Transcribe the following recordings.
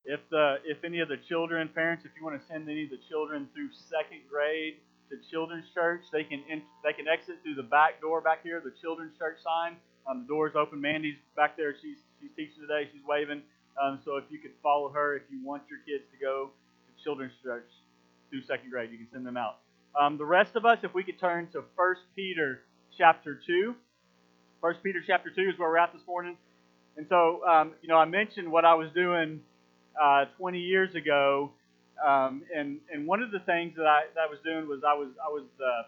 If any of the children, parents, if you want to send any of the children through second grade to children's church, they can exit through the back door back here, the children's church sign. The door's open. Mandy's back there. She's teaching today. She's waving. So if you could follow her, if you want your kids to go to children's church through second grade, you can send them out. The rest of us, if we could turn to 1 Peter chapter 2. 1 Peter chapter 2 is where we're at this morning. And so, I mentioned what I was doing 20 years ago, and one of the things that I was doing was I was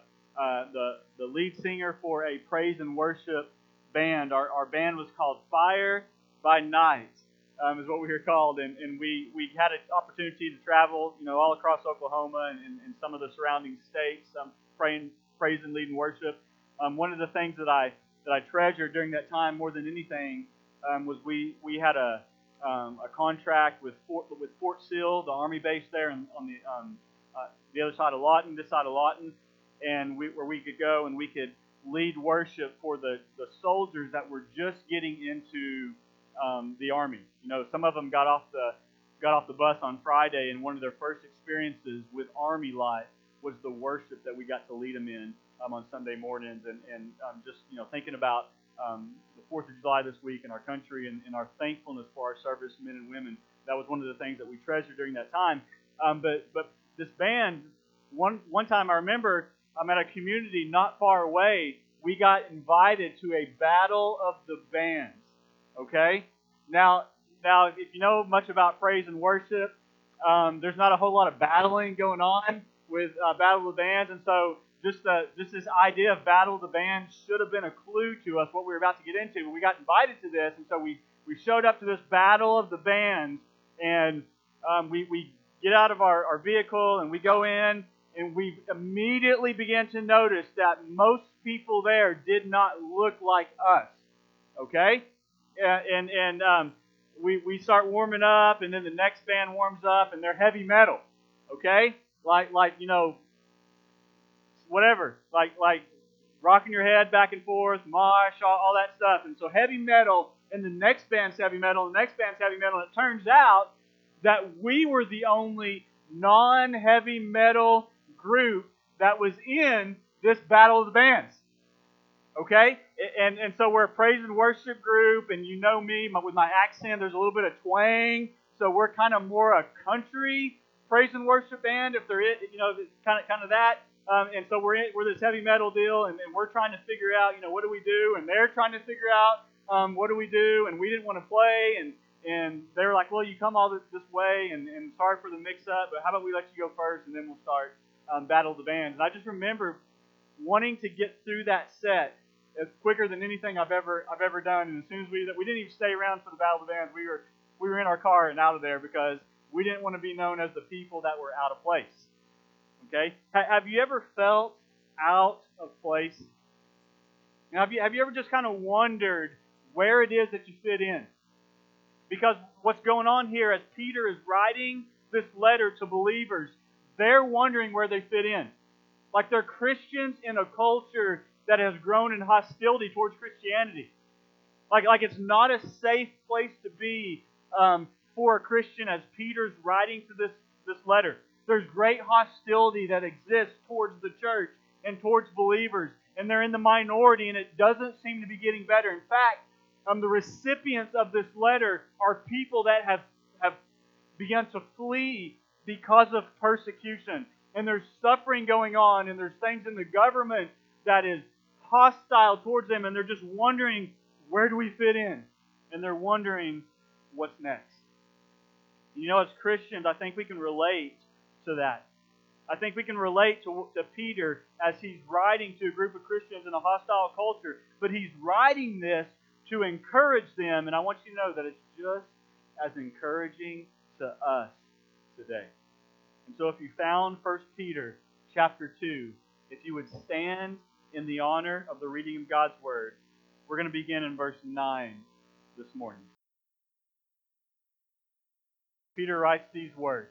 the lead singer for a praise and worship band. Our band was called Fire by Night, is what we were called, and we had an opportunity to travel, all across Oklahoma and some of the surrounding states, praying, praise and leading worship. One of the things that I treasured during that time more than anything was we had a contract with Fort Sill, the Army base there on the other side of Lawton, this side of Lawton, and where we could go and we could lead worship for the soldiers that were just getting into the Army. Some of them got off the bus on Friday, and one of their first experiences with Army life was the worship that we got to lead them in on Sunday mornings, and just thinking about the 4th of July this week in our country and our thankfulness for our servicemen and women. That was one of the things that we treasured during that time. But this band, one time I remember I'm at a community not far away. We got invited to a battle of the bands. Okay, now if you know much about praise and worship, there's not a whole lot of battling going on with battle of the bands, and so just this idea of battle of the bands should have been a clue to us what we were about to get into. But we got invited to this, and so we showed up to this battle of the bands, and we get out of our vehicle and we go in, and we immediately began to notice that most people there did not look like us. Okay, and we start warming up, and then the next band warms up, and they're heavy metal. Okay, like whatever, like rocking your head back and forth, mosh, all that stuff. And so heavy metal, and the next band's heavy metal, and the next band's heavy metal. And it turns out that we were the only non-heavy metal group that was in this battle of the bands. Okay? And so we're a praise and worship group, and you know me, with my accent, there's a little bit of twang. So we're kind of more a country praise and worship band, if there is, kind of that. And so we're this heavy metal deal, and we're trying to figure out, what do we do? And they're trying to figure out what do we do? And we didn't want to play, and they were like, well, you come all this way, and sorry for the mix-up, but how about we let you go first, and then we'll start Battle of the Bands. And I just remember wanting to get through that set quicker than anything I've ever done. And as soon as we didn't even stay around for the Battle of the Bands, we were in our car and out of there because we didn't want to be known as the people that were out of place. Okay? Have you ever felt out of place? Now, have you ever just kind of wondered where it is that you fit in? Because what's going on here as Peter is writing this letter to believers, they're wondering where they fit in. Like they're Christians in a culture that has grown in hostility towards Christianity. Like it's not a safe place to be for a Christian as Peter's writing to this letter. There's great hostility that exists towards the church and towards believers, and they're in the minority, and it doesn't seem to be getting better. In fact, the recipients of this letter are people that have begun to flee because of persecution. And there's suffering going on, and there's things in the government that is hostile towards them, and they're just wondering, where do we fit in? And they're wondering, what's next? As Christians, I think we can relate to that. I think we can relate to Peter as he's writing to a group of Christians in a hostile culture, but he's writing this to encourage them, and I want you to know that it's just as encouraging to us today. And so if you found 1 Peter chapter 2, if you would stand in the honor of the reading of God's Word, we're going to begin in verse 9 this morning. Peter writes these words.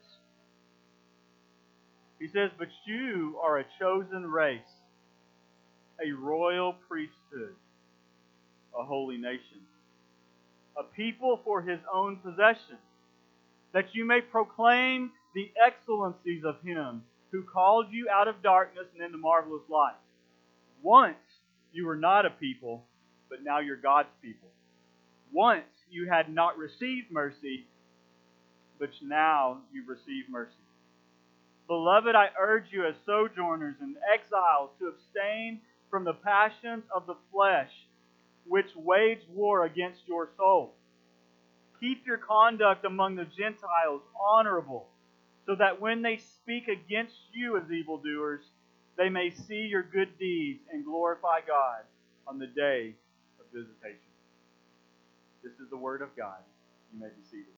He says, "But you are a chosen race, a royal priesthood, a holy nation, a people for His own possession, that you may proclaim the excellencies of Him who called you out of darkness and into marvelous light. Once you were not a people, but now you're God's people. Once you had not received mercy, but now you've received mercy. Beloved, I urge you as sojourners and exiles to abstain from the passions of the flesh, which wage war against your soul. Keep your conduct among the Gentiles honorable, so that when they speak against you as evildoers, they may see your good deeds and glorify God on the day of visitation. This is the word of God. You may be seated.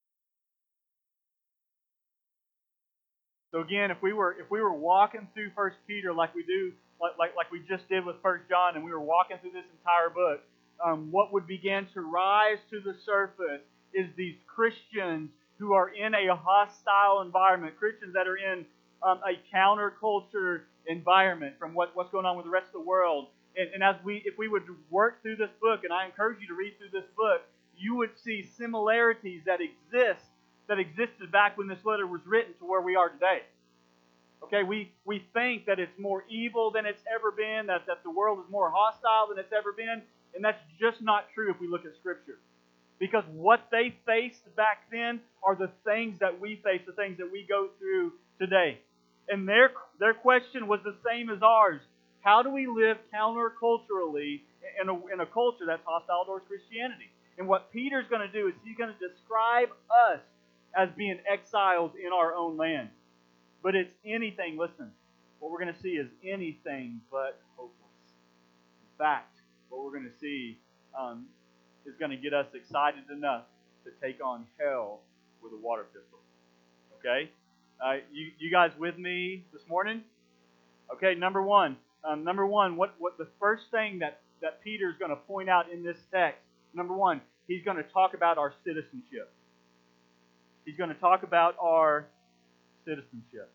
So again, if we were walking through 1 Peter like we do, like we just did with 1 John, and we were walking through this entire book, what would begin to rise to the surface is these Christians who are in a hostile environment, Christians that are in a counterculture environment from what's going on with the rest of the world. And if we would work through this book, and I encourage you to read through this book, you would see similarities that existed back when this letter was written to where we are today. Okay, we think that it's more evil than it's ever been, that the world is more hostile than it's ever been, and that's just not true if we look at Scripture. Because what they faced back then are the things that we face, the things that we go through today. And their question was the same as ours. How do we live counterculturally in a culture that's hostile towards Christianity? And what Peter's going to do is he's going to describe us as being exiles in our own land. But it's anything, listen, what we're going to see is anything but hopeless. In fact, what we're going to see is going to get us excited enough to take on hell with a water pistol. Okay? You guys with me this morning? Okay, number one, what the first thing that Peter's going to point out in this text, number one, he's going to talk about our citizenship. He's going to talk about our citizenship.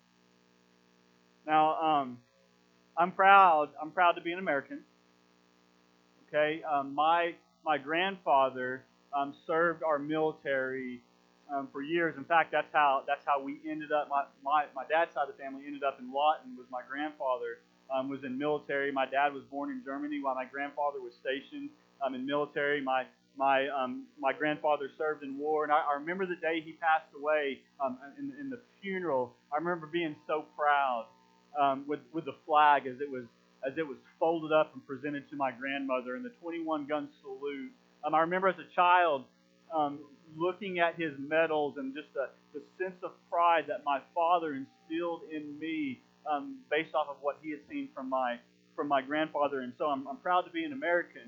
Now, I'm proud to be an American. Okay, my grandfather served our military for years. In fact, that's how we ended up. My dad's side of the family ended up in Lawton. Was my grandfather was in military. My dad was born in Germany while my grandfather was stationed in military. My grandfather served in war, and I remember the day he passed away in the funeral. I remember being so proud with the flag as it was folded up and presented to my grandmother, and the 21 gun salute. I remember as a child looking at his medals and just the sense of pride that my father instilled in me based off of what he had seen from my grandfather. And so I'm proud to be an American.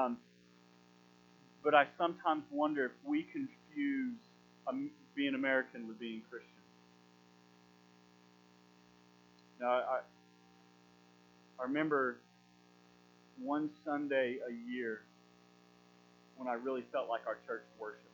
But I sometimes wonder if we confuse being American with being Christian. Now, I remember one Sunday a year when I really felt like our church worshiped.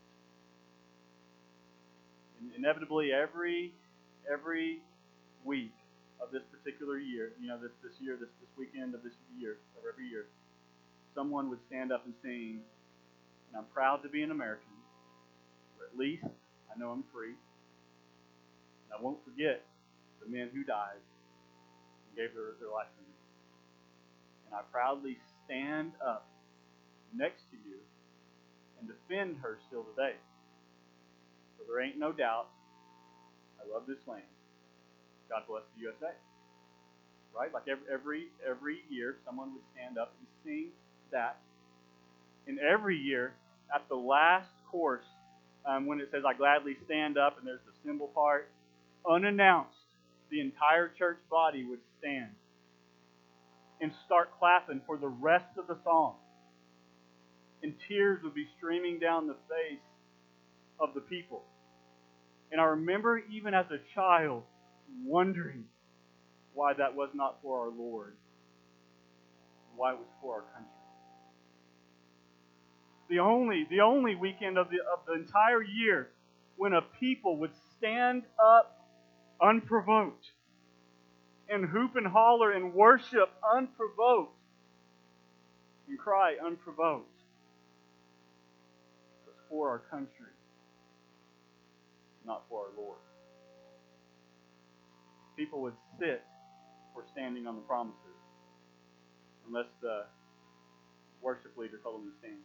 And inevitably, every week of this particular year, this weekend of this year, of every year, someone would stand up and sing, and I'm proud to be an American, or at least I know I'm free, and I won't forget the men who died and gave their life for me. And I proudly stand up next to you and defend her still today. So there ain't no doubt I love this land. God bless the USA. Right? Like every year someone would stand up and sing that. And every year at the last course, when it says I gladly stand up and there's the cymbal part, unannounced, the entire church body would stand and start clapping for the rest of the song. And tears would be streaming down the face of the people. And I remember even as a child wondering why that was not for our Lord, why it was for our country. The only weekend of the entire year when a people would stand up unprovoked and hoop and holler and worship unprovoked and cry unprovoked was for our country. not for our Lord. People would sit for standing on the promises unless the worship leader told them to stand.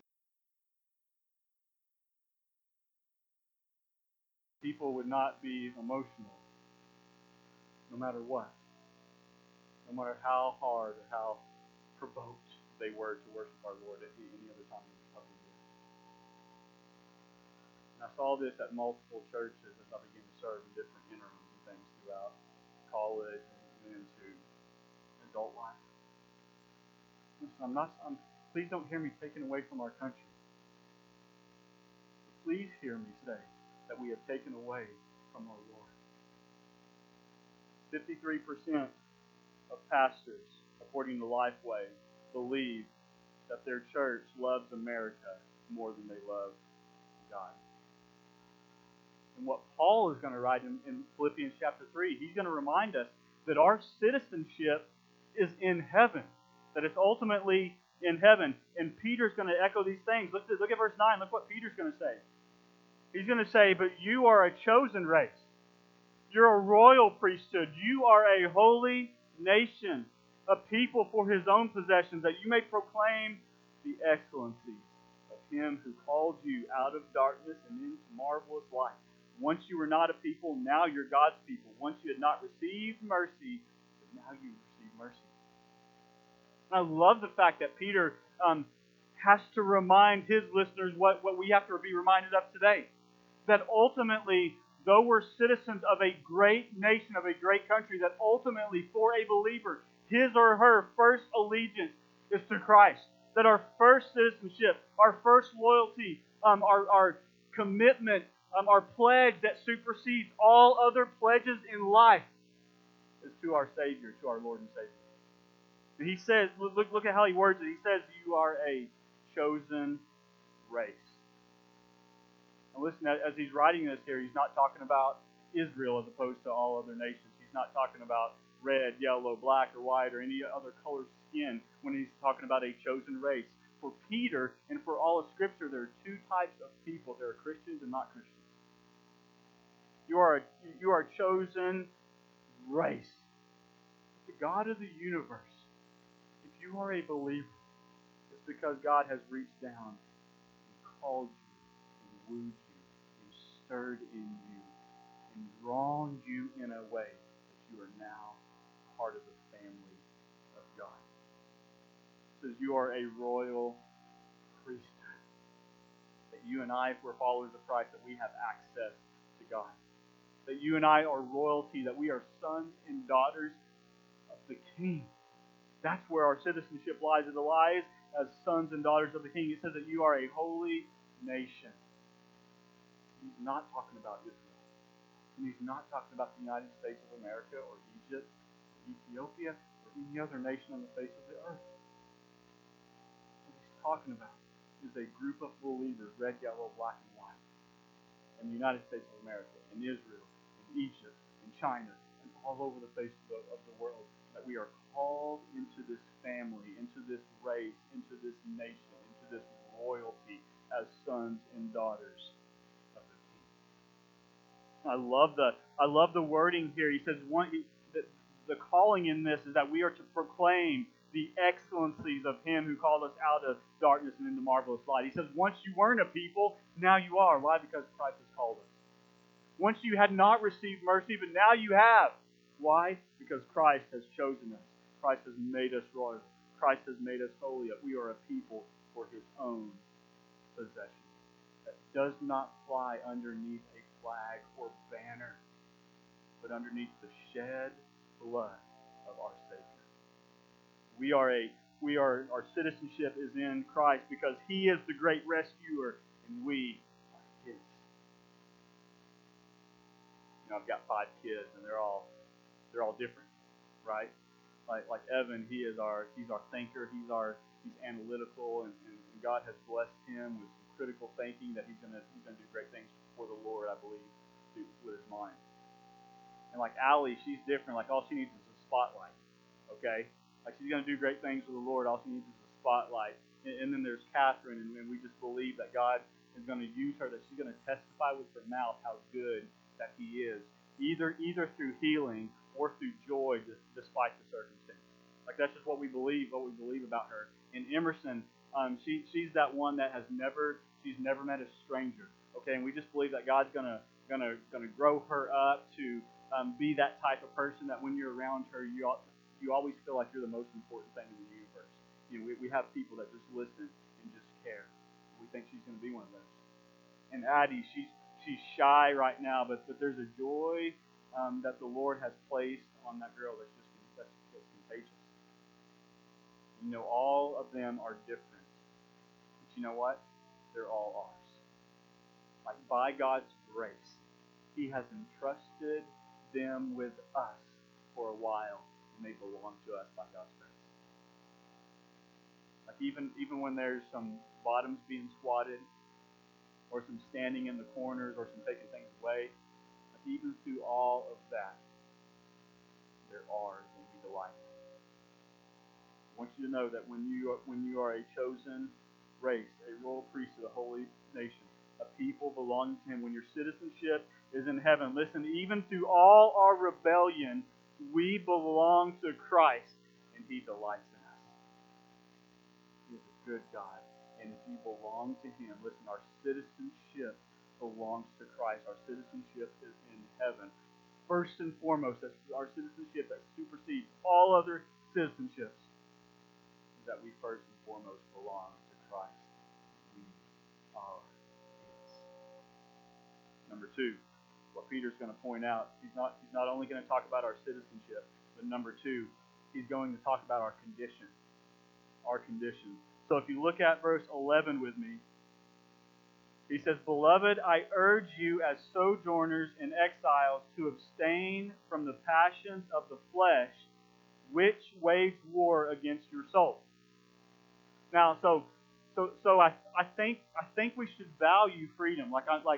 People would not be emotional no matter what, no matter how hard or how provoked they were to worship our Lord at any other time of the year. And I saw this at multiple churches as I began to serve in different interims and things throughout college and into adult life. Listen, please don't hear me taken away from our country. But please hear me say that we have taken away from our Lord. 53% of pastors, according to Lifeway, believe that their church loves America more than they love God. And what Paul is going to write in Philippians chapter 3, he's going to remind us that our citizenship is in heaven, that it's ultimately in heaven. And Peter's going to echo these things. Look at verse 9. Look what Peter's going to say. He's going to say, but you are a chosen race. You're a royal priesthood. You are a holy nation, a people for His own possession, that you may proclaim the excellencies of Him who called you out of darkness and into marvelous light. Once you were not a people, now you're God's people. Once you had not received mercy, but now you receive mercy. And I love the fact that Peter has to remind his listeners what we have to be reminded of today. That ultimately, though we're citizens of a great nation, of a great country, that ultimately for a believer, his or her first allegiance is to Christ. That our first citizenship, our first loyalty, our commitment, our pledge that supersedes all other pledges in life is to our Savior, to our Lord and Savior. And he says, look at how he words it. He says, you are a chosen race. And listen, as he's writing this here, he's not talking about Israel as opposed to all other nations. He's not talking about red, yellow, black, or white, or any other color skin when he's talking about a chosen race. For Peter and for all of Scripture, there are two types of people. There are Christians and not Christians. You are a chosen race. The God of the universe, if you are a believer, it's because God has reached down and called you and wooed you and stirred in you and drawn you in a way that you are now part of the family of God. It says you are a royal priesthood. That you and I, if we're followers of Christ, that we have access to God. That you and I are royalty, that we are sons and daughters of the King. That's where our citizenship lies. It lies as sons and daughters of the King. It says that you are a holy nation. He's not talking about Israel. And he's not talking about the United States of America or Egypt or Ethiopia or any other nation on the face of the earth. What he's talking about is a group of believers, red, yellow, black, and white, in the United States of America, in Israel, in Egypt, in China, and all over the face of the world, that we are called into this family, into this race, into this nation, into this royalty as sons and daughters of the King. I love the wording here. He says the calling in this is that we are to proclaim the excellencies of Him who called us out of darkness and into marvelous light. He says once you weren't a people, now you are. Why? Because Christ has called us. Once you had not received mercy, but now you have. Why? Because Christ has chosen us. Christ has made us royal. Christ has made us holy. We are a people for His own possession. That does not fly underneath a flag or banner, but underneath the shed blood of our Savior. Our citizenship is in Christ because He is the great rescuer and we are His. I've got 5 kids and they're all different, right? Like Evan, he's our thinker, he's analytical, and God has blessed him with some critical thinking that he's gonna do great things for the Lord, I believe, with his mind. And like Allie, she's different. Like all she needs is a spotlight. Okay? Like she's gonna do great things for the Lord, all she needs is a spotlight. And then there's Catherine, and we just believe that God is going to use her, that she's going to testify with her mouth how good that He is, either through healing or through joy despite the circumstance. Like that's just what we believe about her. And Emerson, she's that one that she's never met a stranger. Okay, and we just believe that God's gonna grow her up to be that type of person that when you're around her, you always feel like you're the most important thing in the universe. We have people that just listen and just care. We think she's going to be one of those. And Addie, she's shy right now, but there's a joy that the Lord has placed on that girl that's contagious. All of them are different, but you know what? They're all ours. Like by God's grace, He has entrusted them with us for a while, and they belong to us by God's grace. Like even when there's some bottoms being squatted, or some standing in the corners, or some taking things away, like even through all of that, they're ours, and we delight in them. I want you to know that when you are a chosen race, a royal priesthood, a holy nation, a people belonging to Him, when your citizenship is in heaven, listen, even through all our rebellion, we belong to Christ, and He delights in us. He is a good God. And if you belong to Him, listen, our citizenship belongs to Christ. Our citizenship is in heaven. First and foremost, that's our citizenship that supersedes all other citizenships, is that we first and foremost belong to Christ. We are His. Number two, what Peter's going to point out, he's not only going to talk about our citizenship, but number two, he's going to talk about our condition. Our condition. So if you look at verse 11 with me, he says, "Beloved, I urge you as sojourners and exiles to abstain from the passions of the flesh, which wage war against your soul." Now, so I think we should value freedom.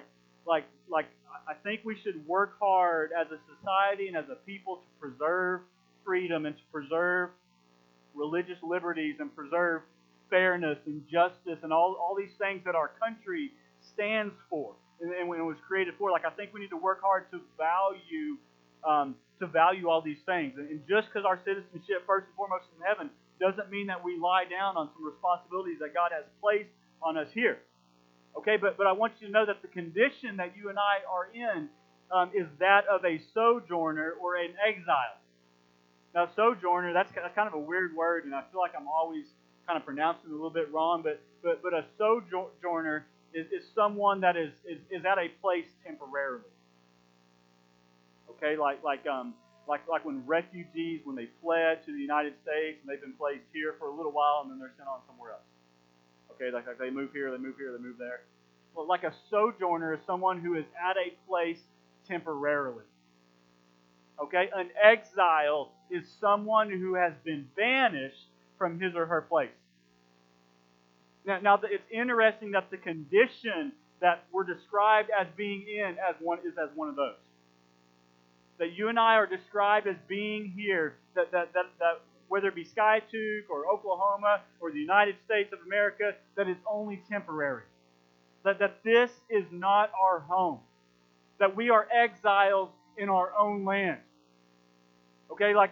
I think we should work hard as a society and as a people to preserve freedom and to preserve religious liberties and preserve fairness and justice and all these things that our country stands for and when it was created for. I think we need to work hard to value all these things. And just because our citizenship first and foremost is in heaven doesn't mean that we lie down on some responsibilities that God has placed on us here. Okay, but I want you to know that the condition that you and I are in is that of a sojourner or an exile. Now, sojourner, that's kind of a weird word, and I feel like I'm always kind of pronouncing it a little bit wrong, but a sojourner is someone that is at a place temporarily. Okay, like when refugees, when they fled to the United States and they've been placed here for a little while and then they're sent on somewhere else. Okay, like they move here, they move there. Well, like a sojourner is someone who is at a place temporarily. Okay, an exile is someone who has been banished from his or her place. Now it's interesting that the condition that we're described as being in is one of those. That you and I are described as being here, that whether it be Skiatook or Oklahoma or the United States of America, that is only temporary. That this is not our home. That we are exiles in our own land. Okay, like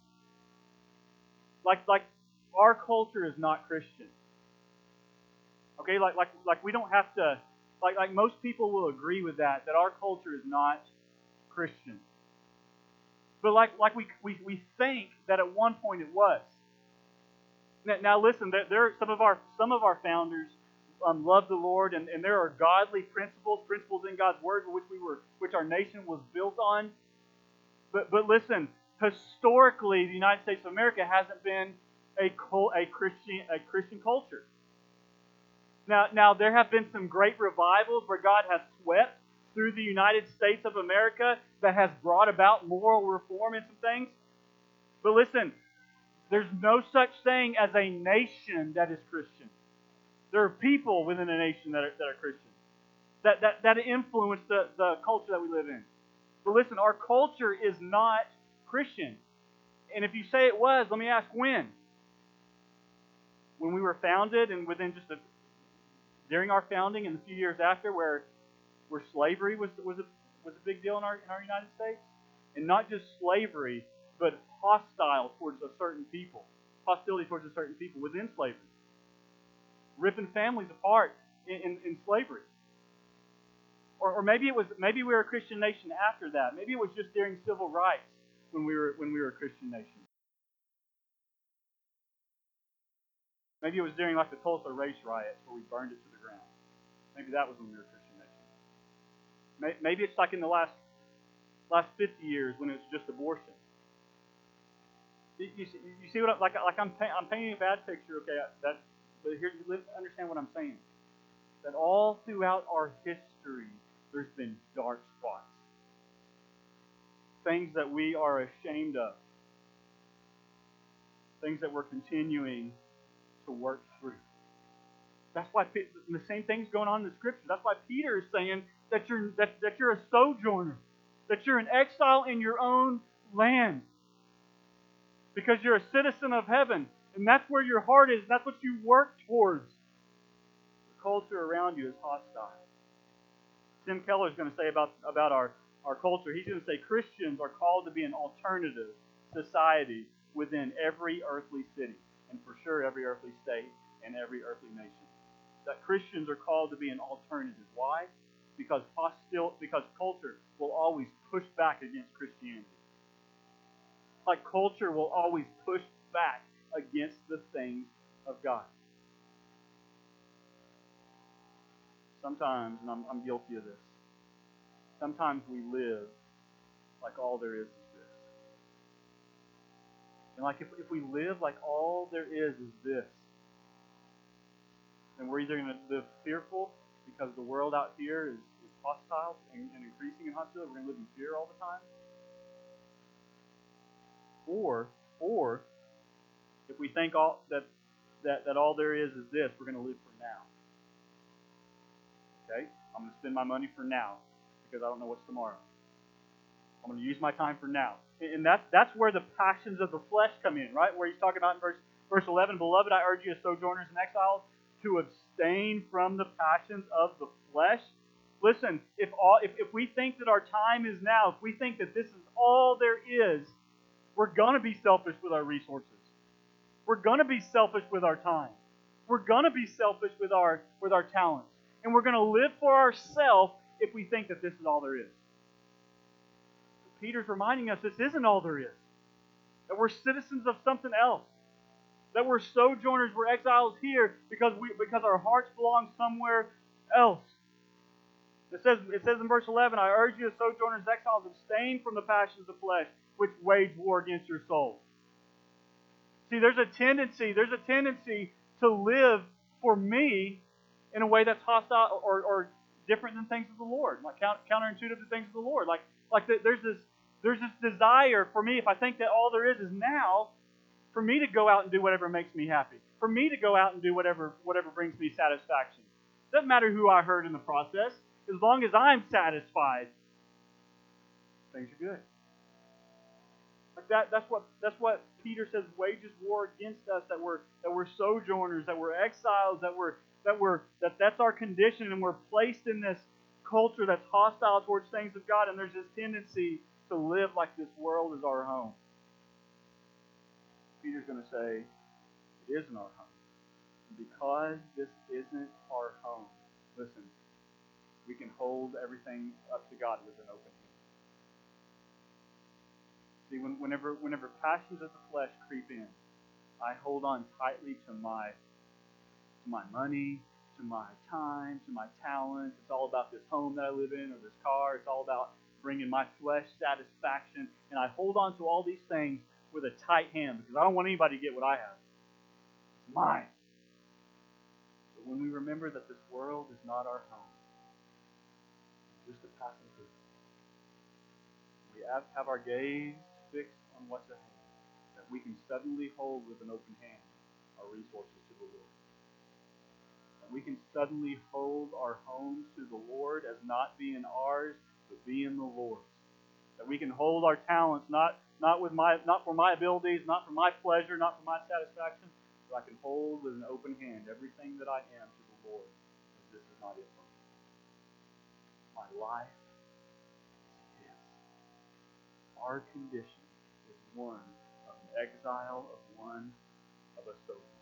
our culture is not Christian. Okay, like we don't have to, like most people will agree with that our culture is not Christian. But like we think that at one point it was. Now listen, there are some of our founders love the Lord, and there are godly principles in God's Word which our nation was built on. But listen, historically, the United States of America hasn't been a Christian culture. Now there have been some great revivals where God has swept through the United States of America that has brought about moral reform and some things. But listen, there's no such thing as a nation that is Christian. There are people within a nation that are Christian, that influence the culture that we live in. But listen, our culture is not Christian. And if you say it was, let me ask when? When we were founded, and within during our founding and a few years after, where slavery was was a big deal in our United States, and not just slavery, but hostile towards a certain people, hostility towards a certain people within slavery, ripping families apart in slavery. Or maybe we were a Christian nation after that. Maybe it was just during civil rights when we were a Christian nation. Maybe it was during like the Tulsa race riots where we burned it to the ground. Maybe that was when we were a Christian nation. Maybe it's like in the last 50 years when it was just abortion. You see what I'm painting a bad picture. Okay, but here understand what I'm saying. That all throughout our history, there's been dark spots, things that we are ashamed of, things that we're continuing to work through. That's why the same thing's going on in the Scripture. That's why Peter is saying that you're a sojourner, that you're an exile in your own land, because you're a citizen of heaven, and that's where your heart is. That's what you work towards. The culture around you is hostile. Tim Keller is going to say about our culture. He's going to say Christians are called to be an alternative society within every earthly city, and for sure every earthly state and every earthly nation. That Christians are called to be an alternative. Why? Because culture will always push back against Christianity. Like culture will always push back against the things of God. Sometimes, and I'm guilty of this, sometimes we live like all there is this. And like if we live like all there is this, then we're either going to live fearful because the world out here is hostile and increasing in hostility. We're going to live in fear all the time. Or if we think that all there is this, we're going to live for now. Okay? I'm going to spend my money for now because I don't know what's tomorrow. I'm going to use my time for now. And that's where the passions of the flesh come in, right? Where he's talking about in verse 11, Beloved, I urge you as sojourners and exiles to abstain from the passions of the flesh. Listen, if we think that our time is now, if we think that this is all there is, we're going to be selfish with our resources. We're going to be selfish with our time. We're going to be selfish with our talents. And we're going to live for ourselves if we think that this is all there is. But Peter's reminding us this isn't all there is. That we're citizens of something else. That we're sojourners, we're exiles here because our hearts belong somewhere else. It says in verse 11, I urge you as sojourners, exiles, abstain from the passions of the flesh, which wage war against your soul. See, there's a tendency to live for me in a way that's hostile or different than things of the Lord, like counterintuitive to things of the Lord. There's this desire for me, if I think that all there is now, for me to go out and do whatever makes me happy, for me to go out and do whatever brings me satisfaction. Doesn't matter who I hurt in the process, as long as I'm satisfied, things are good. That's what Peter says wages war against us, that we're sojourners, that we're exiles, that's our condition, and we're placed in this culture that's hostile towards things of God, and there's this tendency to live like this world is our home. Peter's going to say, it isn't our home. Because this isn't our home, listen, we can hold everything up to God with an open hand. See, whenever passions of the flesh creep in, I hold on tightly to my money, to my time, to my talents. It's all about this home that I live in or this car. It's all about bringing my flesh satisfaction. And I hold on to all these things with a tight hand because I don't want anybody to get what I have. It's mine. But when we remember that this world is not our home, it's just a passing through. We have our gaze fixed on what's ahead, that we can suddenly hold with an open hand our resources to the Lord. And we can suddenly hold our homes to the Lord as not being ours, but being the Lord's. That we can hold our talents not for my abilities, not for my pleasure, not for my satisfaction, but I can hold with an open hand everything that I am to the Lord, because this is not it for me. My life, our condition is one of an exile, of one of a sojourner.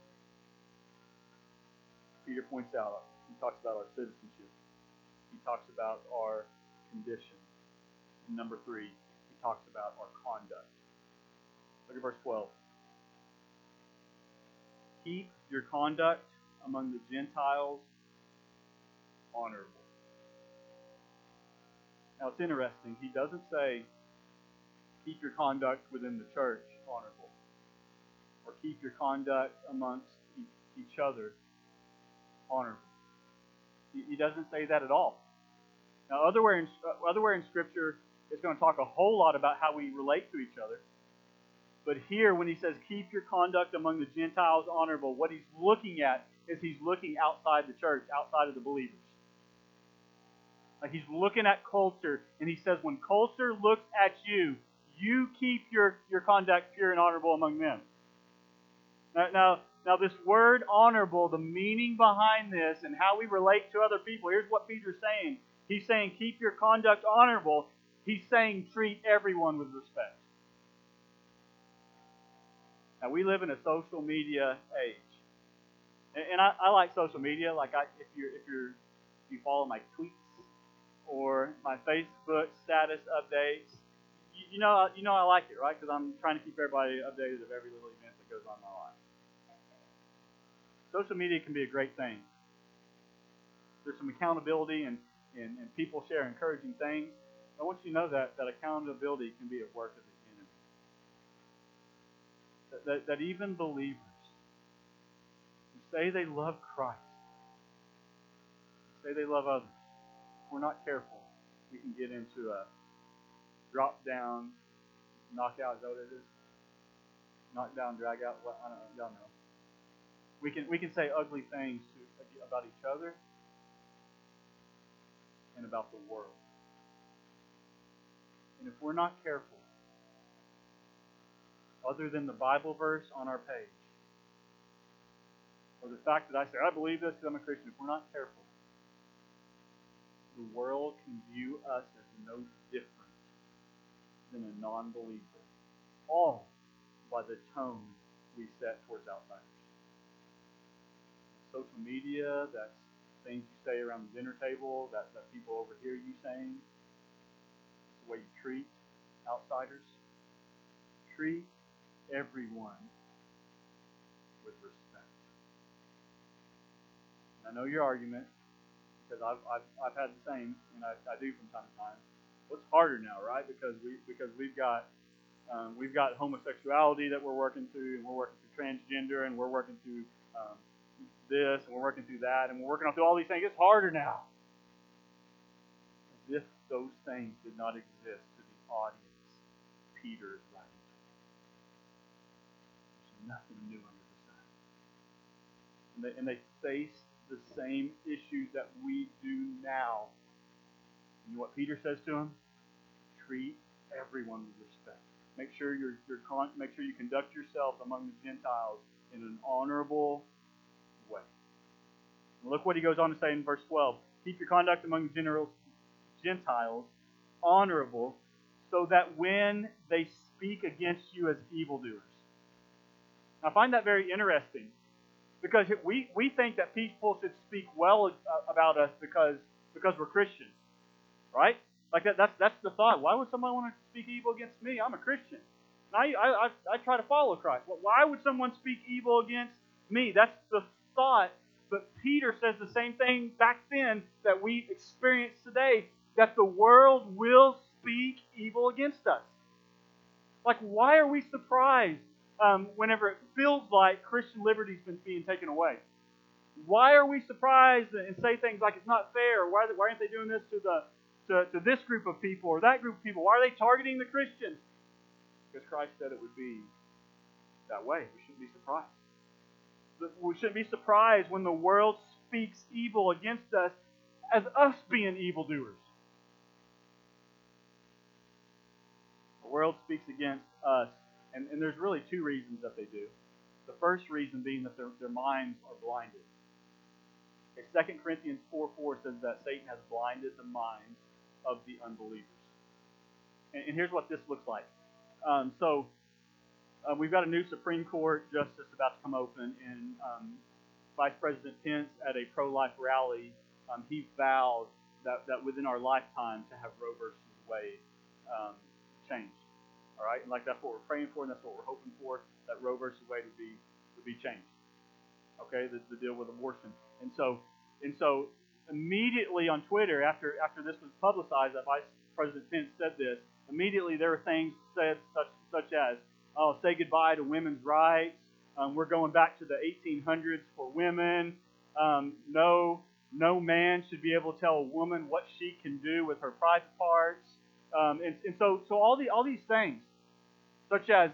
Peter points out, he talks about our citizenship. He talks about our condition. And number 3, he talks about our conduct. Look at verse 12. Keep your conduct among the Gentiles honorable. Now it's interesting. He doesn't say, keep your conduct within the church honorable, or keep your conduct amongst each other honorable. He doesn't say that at all. Now, otherwhere in Scripture, it's going to talk a whole lot about how we relate to each other. But here, when he says, keep your conduct among the Gentiles honorable, what he's looking at is he's looking outside the church, outside of the believers. Like he's looking at culture, and he says, when culture looks at you, you keep your conduct pure and honorable among them. Now, this word honorable, the meaning behind this and how we relate to other people, here's what Peter's saying. He's saying, keep your conduct honorable. He's saying, treat everyone with respect. Now, we live in a social media age. And I like social media. Like, if you follow my tweets or my Facebook status updates, you know I like it, right? Because I'm trying to keep everybody updated of every little event that goes on in my life. Social media can be a great thing. There's some accountability and people share encouraging things. I want you to know that accountability can be a work of the enemy. That even believers who say they love Christ, who say they love others, if we're not careful, we can get into a drop-down, knockout, is that what it is? Knock-down, drag-out, I don't know, y'all know. We can say ugly things about each other and about the world. And if we're not careful, other than the Bible verse on our page, or the fact that I say, I believe this because I'm a Christian, if we're not careful, the world can view us as no different than a non-believer, all by the tone we set towards outsiders. Social media, that's things you say around the dinner table, that people overhear you saying. It's the way you treat outsiders. Treat everyone with respect. And I know your argument, because I've had the same, and I do from time to time. Well, it's harder now, right? Because we've got homosexuality that we're working through, and we're working through transgender, and we're working through this, and we're working through that, and we're working through all these things. It's harder now. As if those things did not exist to the audience Peter is writing to. There's nothing new under the sun. And they face the same issues that we do now. And you know what Peter says to them? Treat everyone with respect. Make sure you conduct yourselves among the Gentiles in an honorable way. And look what he goes on to say in verse 12. Keep your conduct among the Gentiles honorable, so that when they speak against you as evildoers. I find that very interesting, because we think that people should speak well about us because we're Christians, right? Like that's the thought. Why would somebody want to speak evil against me? I'm a Christian. And I try to follow Christ. Well, why would someone speak evil against me? That's the thought. But Peter says the same thing back then that we experience today, that the world will speak evil against us. Like, why are we surprised whenever it feels like Christian liberty's been being taken away? Why are we surprised and say things like it's not fair? Or why aren't they doing this to this group of people or that group of people? Why are they targeting the Christians? Because Christ said it would be that way. We shouldn't be surprised. We shouldn't be surprised when the world speaks evil against us as us being evildoers. The world speaks against us, and there's really two reasons that they do. The first reason being that their minds are blinded. Okay, 2 Corinthians 4:4 says that Satan has blinded the minds of the unbelievers. And here's what this looks like. We've got a new Supreme Court justice about to come open, and Vice President Pence at a pro-life rally, he vowed that within our lifetime to have Roe versus Wade changed. All right, and like that's what we're praying for, and that's what we're hoping for, that Roe versus Wade would be changed. Okay, the deal with abortion, and so immediately on Twitter after this was publicized that Vice President Pence said this, immediately there were things said such as, "Oh, say goodbye to women's rights. We're going back to the 1800s for women. No man should be able to tell a woman what she can do with her private parts." And so all these things, such as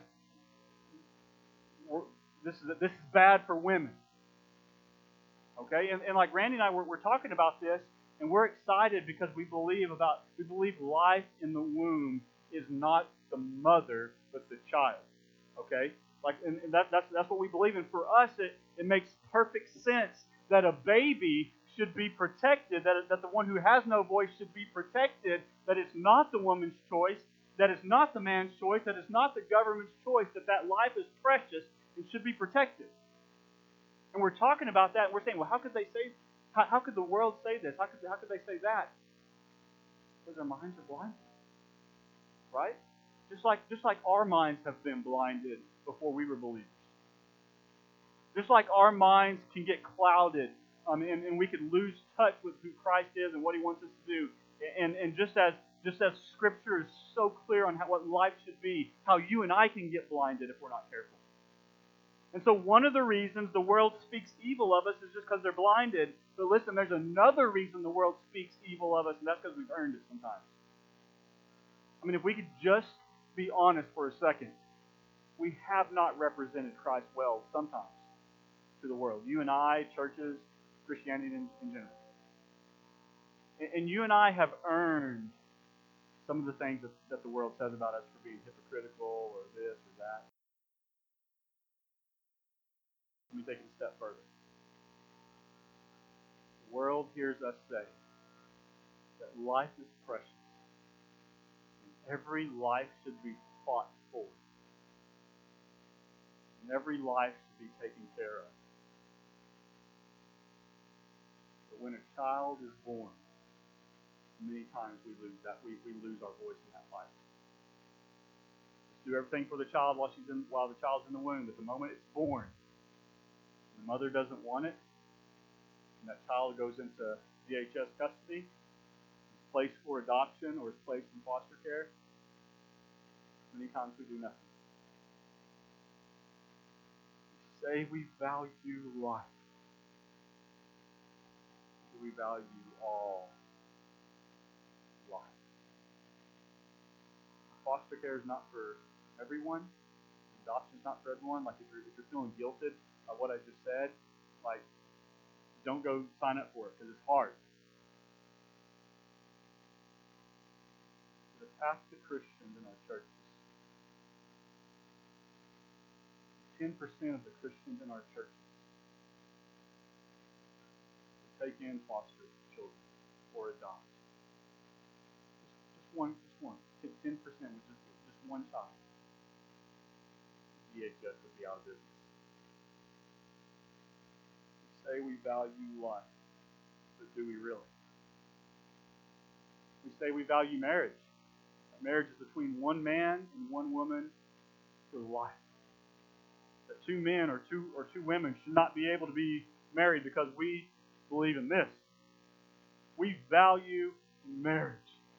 this is bad for women. Okay, and like Randy and I we're talking about this, and we're excited because we believe life in the womb is not the mother but the child. Okay, like and that's what we believe. And for us, it makes perfect sense that a baby should be protected, that the one who has no voice should be protected, that it's not the woman's choice, that it's not the man's choice, that it's not the government's choice, that life is precious and should be protected. And we're talking about that, and we're saying, well, how could they say, how could the world say this? How could they say that? Because their minds are blinded, right? Just like our minds have been blinded before we were believers. Just like our minds can get clouded, and we could lose touch with who Christ is and what He wants us to do. And just as Scripture is so clear on what life should be, how you and I can get blinded if we're not careful. And so one of the reasons the world speaks evil of us is just because they're blinded. But listen, there's another reason the world speaks evil of us, and that's because we've earned it sometimes. I mean, if we could just be honest for a second, we have not represented Christ well sometimes to the world. You and I, churches, Christianity in general. And you and I have earned some of the things that the world says about us for being hypocritical or this or that. Let me take it a step further. The world hears us say that life is precious and every life should be fought for. And every life should be taken care of. But when a child is born, many times we lose our voice in that fight. Let's do everything for the child while the child's in the womb, but the moment it's born, the mother doesn't want it, and that child goes into DHS custody, is placed for adoption, or is placed in foster care, many times we do nothing. We say we value life. Do we value all life? Foster care is not for everyone. Adoption is not for everyone. Like if you're feeling guilted by what I just said, like don't go sign up for it because it's hard. But half the Christians in our churches, 10% of the Christians in our churches take in foster children or adopt. Just one, 10%, which is just one child. DHS would be out of business. We say we value life, but do we really? We say we value marriage. Marriage is between one man and one woman for life. That two men or two women should not be able to be married because we believe in this. We value marriage.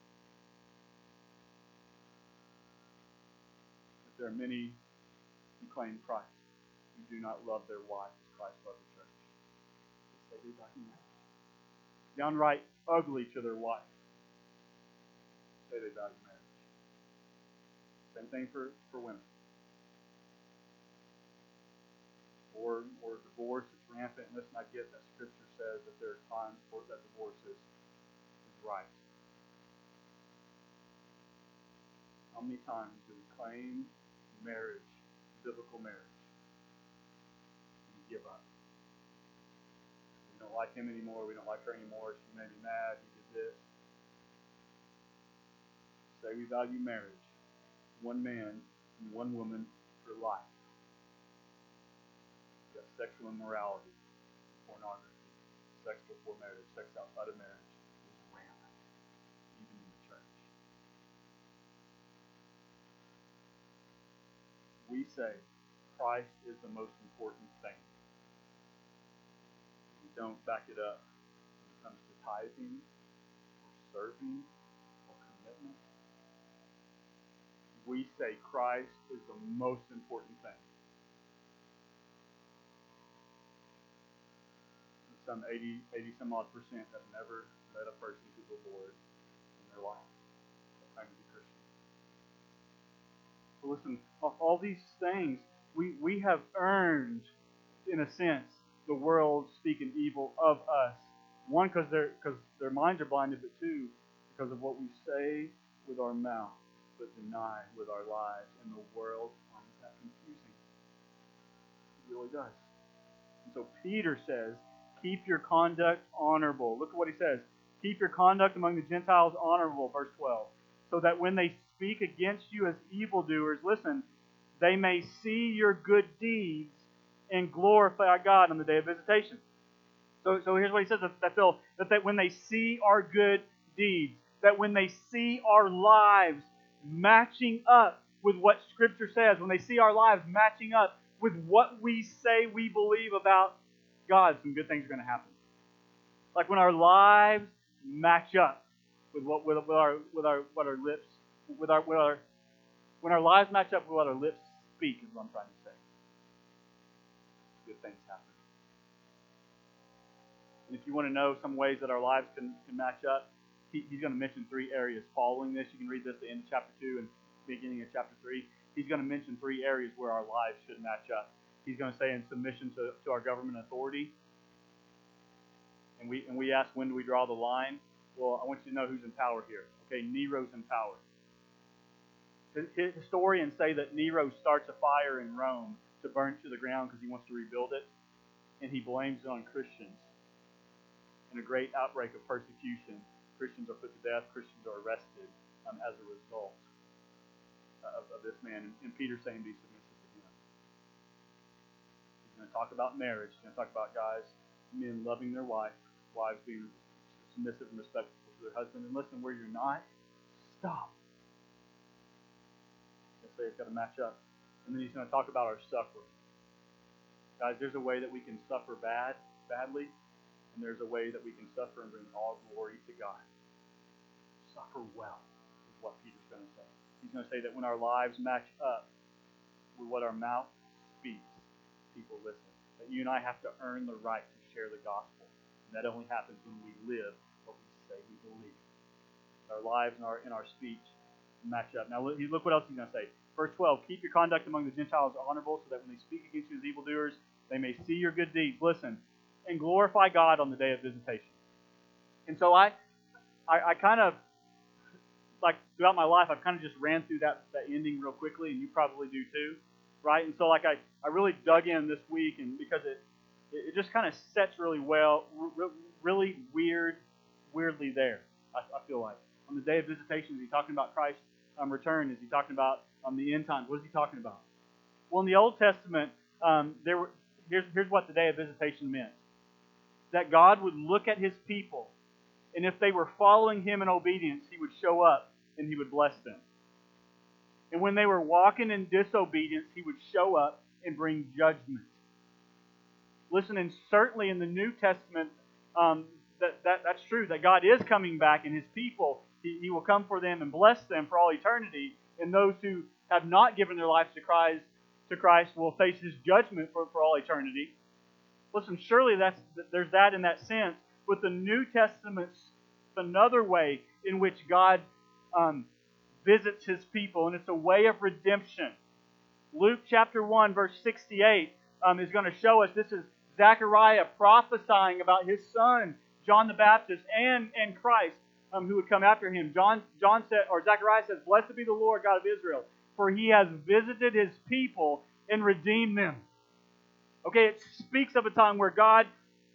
But there are many who claim Christ who do not love their wife as Christ loved the church. They say they value marriage. Downright ugly to their wife. Say they value marriage. Same thing for women. Or divorce is rampant. And listen, I get that Scripture says that there are times that divorce is right. How many times do we claim marriage, biblical marriage, and we give up? We don't like him anymore. We don't like her anymore. She made me mad. He did this. Say we value marriage. one man and one woman for life. You've got sexual immorality, pornography, sex before marriage, sex outside of marriage is rampant, even in the church. We say Christ is the most important thing. We don't back it up when it comes to tithing or serving or commitment. We say Christ is the most important thing. Some 80 some odd percent have never led a person to the Lord in their life. That claim to be Christian. So listen, all these things we have earned, in a sense, the world speaking evil of us. One, because their minds are blinded, but two, because of what we say with our mouth, but deny with our lives. And the world finds that confusing. It really does. And so Peter says, keep your conduct honorable. Look at what he says. Keep your conduct among the Gentiles honorable, verse 12. So that when they speak against you as evildoers, listen, they may see your good deeds and glorify God on the day of visitation. So here's what he says, that when they see our good deeds, that when they see our lives matching up with what Scripture says, when they see our lives matching up with what we say we believe about God, some good things are going to happen. Like when our lives match up with what our lips when our lives match up with what our lips speak is what I'm trying to say. Good things happen. And if you want to know some ways that our lives can match up, he's going to mention 3 areas following this. You can read this at the end of chapter 2 and beginning of chapter 3. He's going to mention 3 areas where our lives should match up. He's going to say in submission to our government authority. And we ask, when do we draw the line? Well, I want you to know who's in power here. Okay, Nero's in power. Historians say that Nero starts a fire in Rome to burn it to the ground because he wants to rebuild it. And he blames it on Christians. In a great outbreak of persecution, Christians are put to death, Christians are arrested as a result of this man. And Peter's saying, be submissive to him. He's going to talk about marriage. He's going to talk about men loving their wives being submissive and respectful to their husband. And listen, where you're not, stop. He'll say it's got to match up. And then he's going to talk about our suffering. Guys, there's a way that we can suffer badly, and there's a way that we can suffer and bring all glory to God. Suffer well is what Peter's going to say. He's going to say that when our lives match up with what our mouth speaks, people listen. That you and I have to earn the right to share the gospel. And that only happens when we live what we say we believe. Our lives and our speech match up. Now look what else he's going to say. Verse 12, keep your conduct among the Gentiles honorable, so that when they speak against you as evildoers, they may see your good deeds. Listen, and glorify God on the day of visitation. And so I kind of, like throughout my life, I've kind of just ran through that ending real quickly, and you probably do too, right? And so like I really dug in this week, and because it just kind of sets really well, really weirdly there, I feel like. On the day of visitation, is he talking about Christ's return? Is he talking about the end times? What is he talking about? Well, in the Old Testament, here's what the day of visitation meant. That God would look at his people, and if they were following him in obedience, he would show up and he would bless them. And when they were walking in disobedience, he would show up and bring judgment. Listen, and certainly in the New Testament, that's true, that God is coming back, and his people, he will come for them and bless them for all eternity. And those who have not given their lives to Christ will face his judgment for all eternity. Listen, surely there's that in that sense. But the New Testament's another way in which God visits his people, and it's a way of redemption. Luke chapter 1, verse 68 is going to show us, this is Zechariah prophesying about his son, John the Baptist, and Christ, who would come after him. Zechariah says, "Blessed be the Lord God of Israel, for he has visited his people and redeemed them." Okay, it speaks of a time where God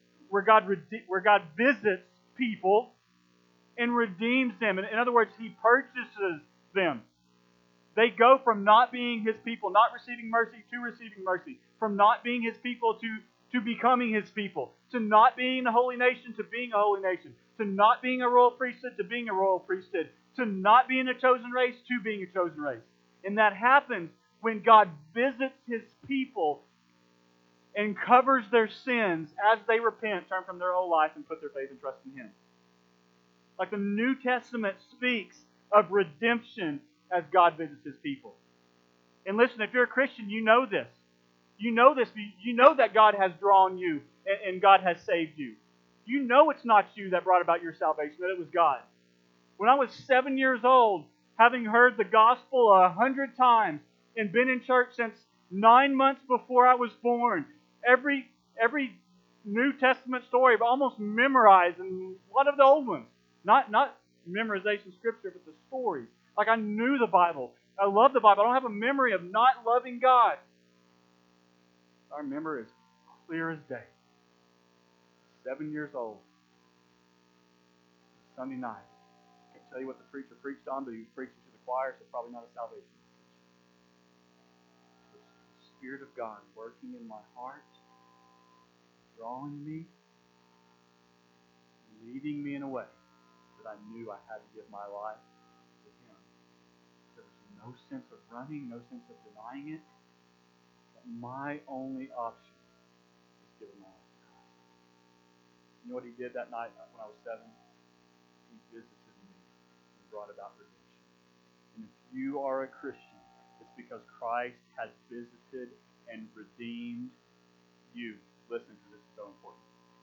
visits people and redeems them. In other words, he purchases them. They go from not being His people, not receiving mercy, to receiving mercy. From not being His people to becoming His people. To not being a holy nation to being a holy nation. To not being a royal priesthood to being a royal priesthood. To not being a chosen race to being a chosen race. And that happens when God visits His people and covers their sins as they repent, turn from their old life, and put their faith and trust in Him. Like the New Testament speaks of redemption as God visits His people. And listen, if you're a Christian, you know this. You know this. You know that God has drawn you and God has saved you. You know it's not you that brought about your salvation, that it was God. When I was 7 years old, having heard the gospel 100 times and been in church since 9 months before I was born, every New Testament story I've almost memorized, and a lot of the old ones. Not memorization scripture, but the stories. Like I knew the Bible. I love the Bible. I don't have a memory of not loving God. I remember as clear as day. 7 years old. Sunday night. Can't tell you what the preacher preached on, but he was preaching to the choir, so probably not a salvation message. The Spirit of God working in my heart, drawing me, leading me in a way that I knew I had to give my life to Him. There was no sense of running, no sense of denying it. But my only option was giving my life to God. You know what He did that night when I was 7? He visited me and brought about redemption. And if you are a Christian, it's because Christ has visited and redeemed you. Listen, because this is so important.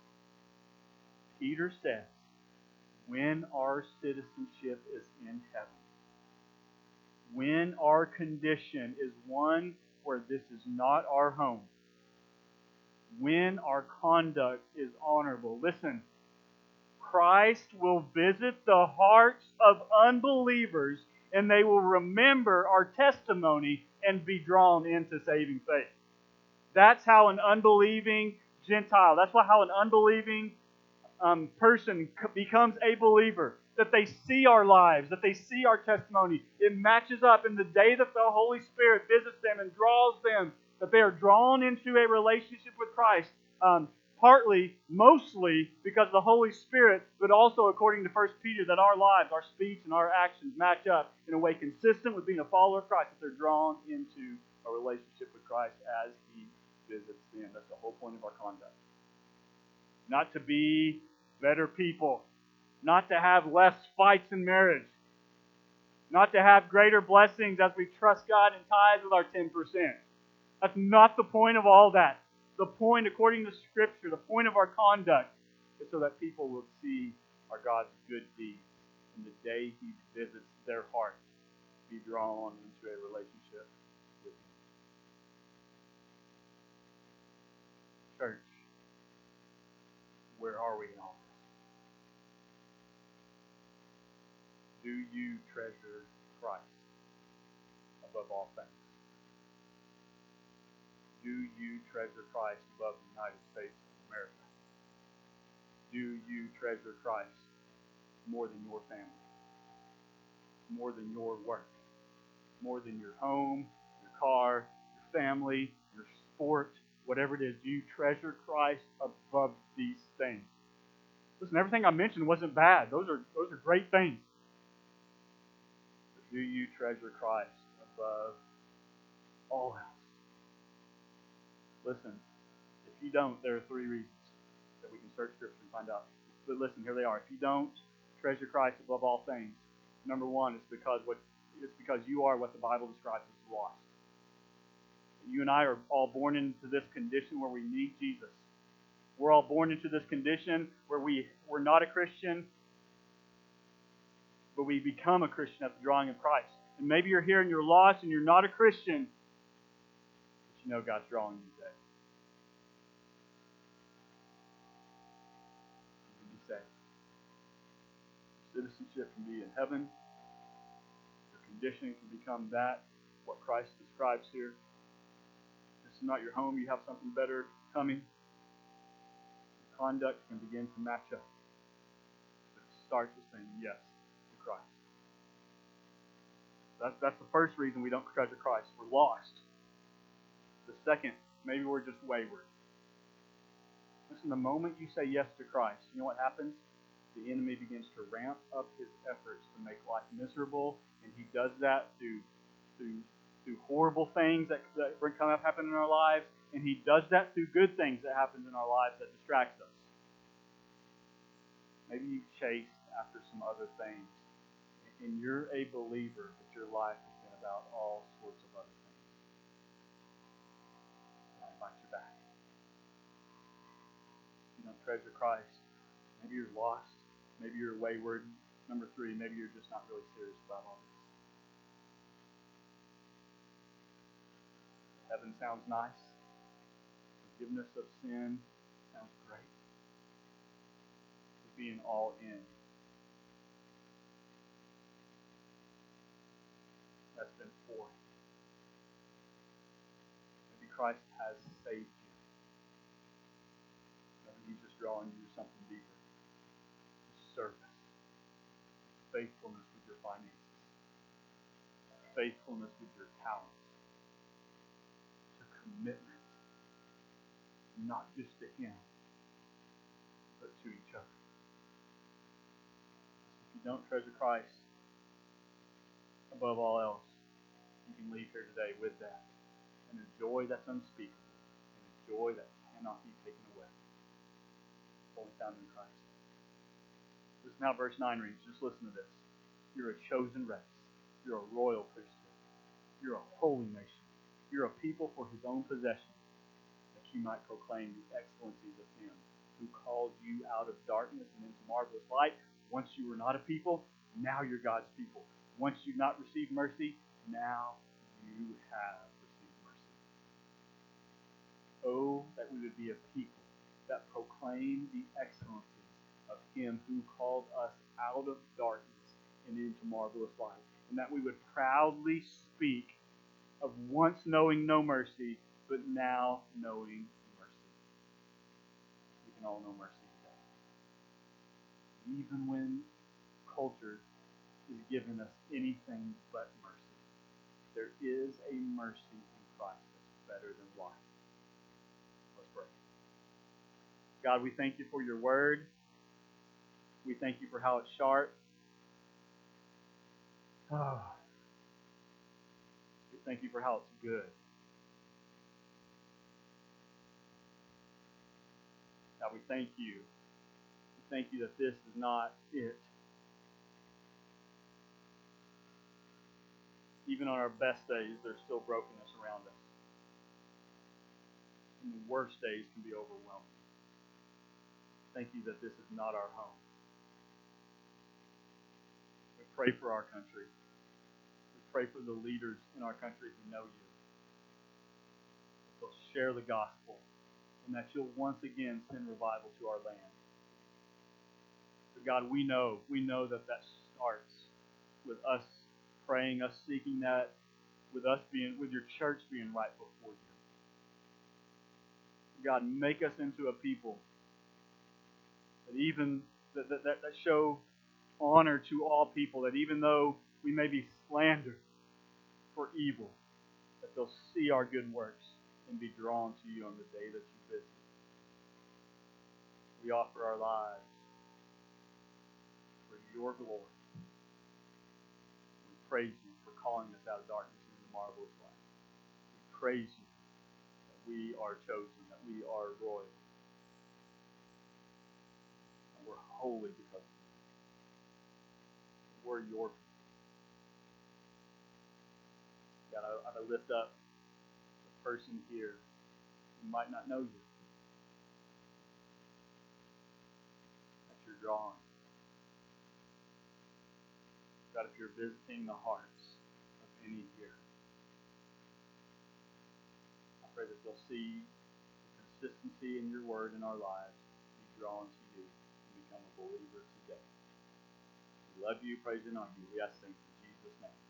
Peter says, when our citizenship is in heaven, when our condition is one where this is not our home, when our conduct is honorable, listen, Christ will visit the hearts of unbelievers and they will remember our testimony and be drawn into saving faith. That's how an unbelieving Gentile, that's how an unbelieving person becomes a believer. That they see our lives, that they see our testimony. It matches up in the day that the Holy Spirit visits them and draws them, that they are drawn into a relationship with Christ. Partly, mostly, because of the Holy Spirit, but also according to 1 Peter, that our lives, our speech, and our actions match up in a way consistent with being a follower of Christ, that they're drawn into a relationship with Christ as He visits them. That's the whole point of our conduct. Not to be better people. Not to have less fights in marriage. Not to have greater blessings as we trust God and tithe with our 10%. That's not the point of all that. The point, according to Scripture, the point of our conduct is so that people will see our God's good deeds. And the day He visits their heart, be drawn into a relationship with Him. Church, where are we in all this? Do you treasure Christ above all things? Do you treasure Christ above the United States of America? Do you treasure Christ more than your family? More than your work? More than your home, your car, your family, your sport, whatever it is? Do you treasure Christ above these things? Listen, everything I mentioned wasn't bad. Those are great things. But do you treasure Christ above all else? Listen, if you don't, there are 3 reasons that we can search Scripture and find out. But listen, here they are. If you don't treasure Christ above all things, number 1, it's because you are what the Bible describes as lost. You and I are all born into this condition where we need Jesus. We're all born into this condition where we're not a Christian, but we become a Christian at the drawing of Christ. And maybe you're here and you're lost and you're not a Christian, but you know God's drawing you today. You can be saved. Your citizenship can be in heaven. Your condition can become that, what Christ describes here. This is not your home. You have something better coming. Your conduct can begin to match up. But it starts with saying yes to Christ. That's the first reason we don't treasure Christ. We're lost. The second, maybe we're just wayward. Listen, the moment you say yes to Christ, you know what happens? The enemy begins to ramp up his efforts to make life miserable, and he does that through horrible things that come up happen in our lives, and he does that through good things that happen in our lives that distracts us. Maybe you chased after some other things, and you're a believer, but your life has been about all sorts of other things. I invite you back. If you don't treasure Christ, maybe you're lost. Maybe you're wayward. Number 3, maybe you're just not really serious about all this. Heaven sounds nice. Forgiveness of sin sounds great. But being all in, that's been foreign. Maybe Christ has saved you. Maybe He's just drawing you to something deeper. Service, faithfulness with your finances, faithfulness with your talents, to commitment, not just to Him, but to each other. If you don't treasure Christ above all else, you can leave here today with that, and a joy that's unspeakable, and a joy that cannot be taken away. Only found in Christ. Listen how verse 9 reads. Just listen to this. You're a chosen race. You're a royal priesthood. You're a holy nation. You're a people for His own possession, that you might proclaim the excellencies of Him who called you out of darkness and into marvelous light. Once you were not a people, now you're God's people. Once you've not received mercy, now you have received mercy. Oh, that we would be a people that proclaim the excellencies of Him who called us out of darkness and into marvelous light. And that we would proudly speak of once knowing no mercy, but now knowing mercy. We can all know mercy today. Even when culture is giving us anything but mercy, there is a mercy in Christ that's better than life. Let's pray. God, we thank you for your word. We thank you for how it's sharp. Oh. We thank you for how it's good. God, we thank you. We thank you that this is not it. Even on our best days, there's still brokenness around us. And the worst days can be overwhelming. Thank you that this is not our home. We pray for our country. We pray for the leaders in our country who know you. That they'll share the gospel, and that you'll once again send revival to our land. But God, we know that starts with us praying, us seeking that, with your church being right before you. God, make us into a people that show honor to all people, that even though we may be slandered for evil, that they'll see our good works and be drawn to you on the day that you visit. We offer our lives for your glory. We praise you for calling us out of darkness into marvelous light. We praise you that we are chosen, that we are royal, and we're holy because of you. We're your people. God, I lift up the person here who might not know you, that you're drawing. God, if you're visiting the hearts of any here, I pray that they'll see the consistency in your word in our lives, be drawn to you, and become a believer today. We love you, praise and honor you. We ask things in Jesus' name.